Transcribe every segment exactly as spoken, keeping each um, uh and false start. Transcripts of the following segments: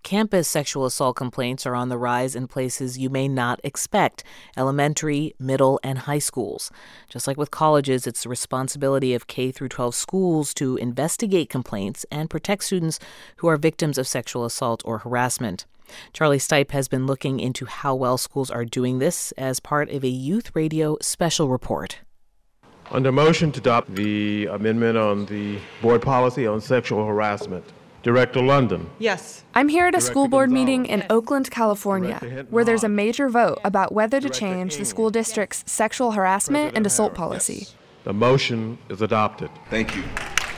On-campus sexual assault complaints are on the rise in places you may not expect: elementary, middle, and high schools. Just like with colleges, it's the responsibility of K through twelve schools to investigate complaints and protect students who are victims of sexual assault or harassment. Charlie Stipe has been looking into how well schools are doing this as part of a Youth Radio special report. Under motion to adopt the amendment on the board policy on sexual harassment. Director London. Yes. I'm here at a Director school board Gonzalez. meeting in Oakland, California, where there's a major vote about whether to change the school district's sexual harassment and assault policy. Yes. The motion is adopted. Thank you.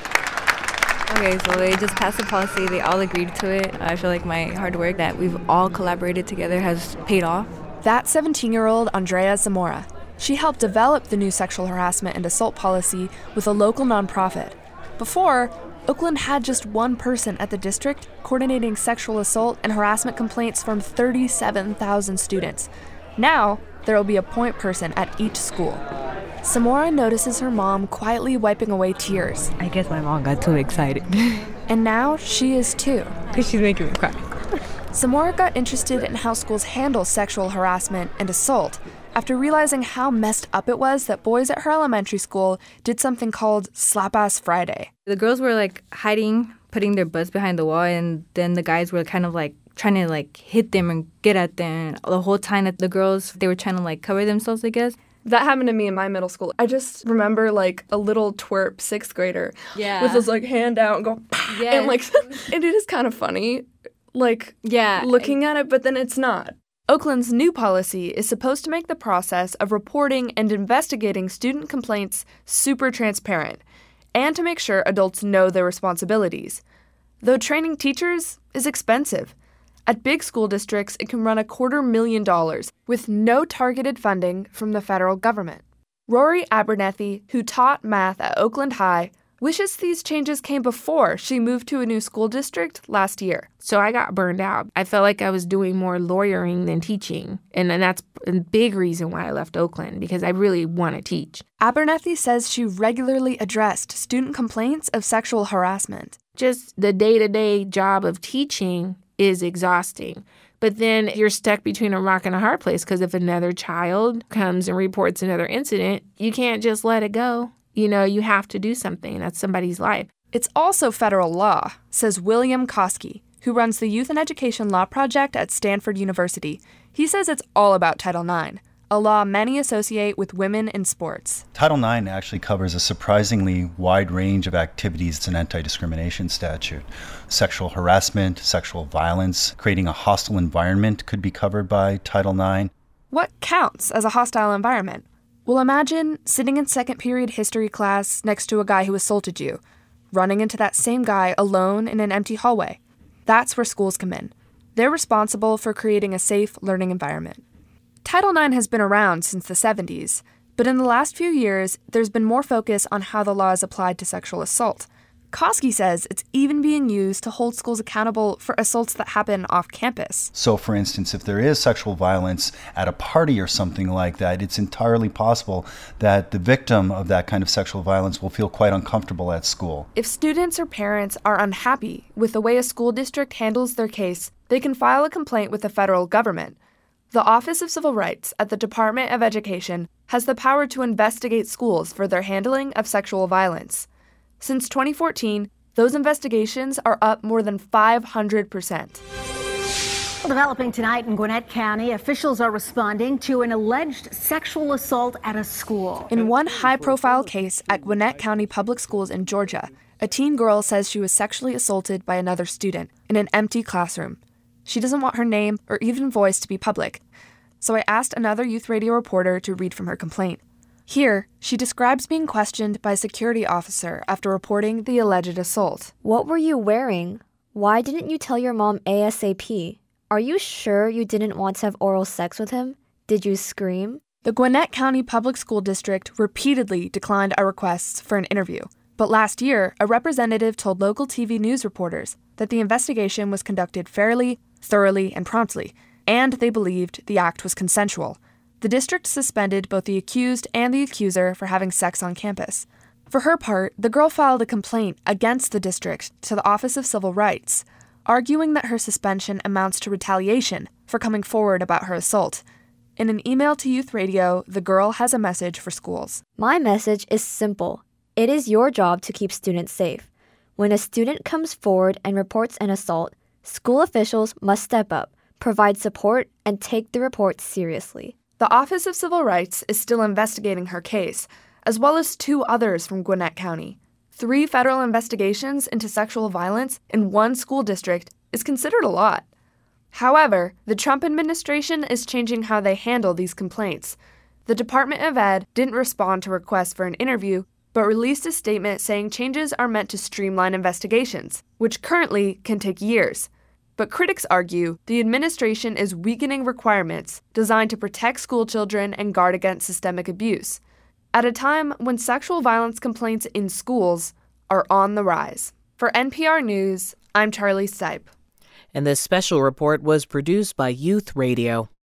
Okay, so they just passed the policy. They all agreed to it. I feel like my hard work that we've all collaborated together has paid off. That's seventeen-year-old Andrea Zamora. She helped develop the new sexual harassment and assault policy with a local nonprofit. Before, Oakland had just one person at the district coordinating sexual assault and harassment complaints from thirty-seven thousand students. Now, there will be a point person at each school. Samora notices her mom quietly wiping away tears. I guess my mom got too excited. And now she is too. Because she's making me cry. Samora got interested in how schools handle sexual harassment and assault after realizing how messed up it was that boys at her elementary school did something called Slap Ass Friday. The girls were like hiding, putting their butts behind the wall, and then the guys were kind of like trying to like hit them and get at them. And the whole time that the girls, they were trying to like cover themselves, I guess. That happened to me in my middle school. I just remember like a little twerp sixth grader Yeah. with his like hand out and go, Yeah. and like, and it is kind of funny, like Yeah. looking at it, but then it's not. Oakland's new policy is supposed to make the process of reporting and investigating student complaints super transparent and to make sure adults know their responsibilities. Though training teachers is expensive. At big school districts, it can run a quarter million dollars with no targeted funding from the federal government. Rory Abernethy, who taught math at Oakland High, wishes these changes came before she moved to a new school district last year. So I got burned out. I felt like I was doing more lawyering than teaching. And, and that's a big reason why I left Oakland, because I really want to teach. Abernethy says she regularly addressed student complaints of sexual harassment. Just the day-to-day job of teaching is exhausting. But then you're stuck between a rock and a hard place, because if another child comes and reports another incident, you can't just let it go. You know, you have to do something. That's somebody's life. It's also federal law, says William Koski, who runs the Youth and Education Law Project at Stanford University. He says it's all about Title nine, a law many associate with women in sports. Title nine actually covers a surprisingly wide range of activities. It's an anti-discrimination statute. Sexual harassment, sexual violence, creating a hostile environment could be covered by Title nine. What counts as a hostile environment? Well, imagine sitting in second period history class next to a guy who assaulted you, running into that same guy alone in an empty hallway. That's where schools come in. They're responsible for creating a safe learning environment. Title nine has been around since the seventies, but in the last few years, there's been more focus on how the law is applied to sexual assault. Koski says it's even being used to hold schools accountable for assaults that happen off campus. So, for instance, if there is sexual violence at a party or something like that, it's entirely possible that the victim of that kind of sexual violence will feel quite uncomfortable at school. If students or parents are unhappy with the way a school district handles their case, they can file a complaint with the federal government. The Office of Civil Rights at the Department of Education has the power to investigate schools for their handling of sexual violence. Since twenty fourteen, those investigations are up more than five hundred percent. Developing tonight in Gwinnett County, officials are responding to an alleged sexual assault at a school. In one high-profile case at Gwinnett County Public Schools in Georgia, a teen girl says she was sexually assaulted by another student in an empty classroom. She doesn't want her name or even voice to be public, so I asked another Youth Radio reporter to read from her complaint. Here, she describes being questioned by a security officer after reporting the alleged assault. What were you wearing? Why didn't you tell your mom ASAP? Are you sure you didn't want to have oral sex with him? Did you scream? The Gwinnett County Public School District repeatedly declined our requests for an interview. But last year, a representative told local T V news reporters that the investigation was conducted fairly, thoroughly, and promptly, and they believed the act was consensual. The district suspended both the accused and the accuser for having sex on campus. For her part, the girl filed a complaint against the district to the Office of Civil Rights. arguing that her suspension amounts to retaliation for coming forward about her assault. In an email to Youth Radio, the girl has a message for schools. My message is simple. It is your job to keep students safe. When a student comes forward and reports an assault, school officials must step up, provide support, and take the report seriously. The Office of Civil Rights is still investigating her case, as well as two others from Gwinnett County. Three federal investigations into sexual violence in one school district is considered a lot. However, the Trump administration is changing how they handle these complaints. The Department of Ed didn't respond to requests for an interview, but released a statement saying changes are meant to streamline investigations, which currently can take years. But critics argue the administration is weakening requirements designed to protect school children and guard against systemic abuse, at a time when sexual violence complaints in schools are on the rise. For N P R News, I'm Charlie Stipe. And this special report was produced by Youth Radio.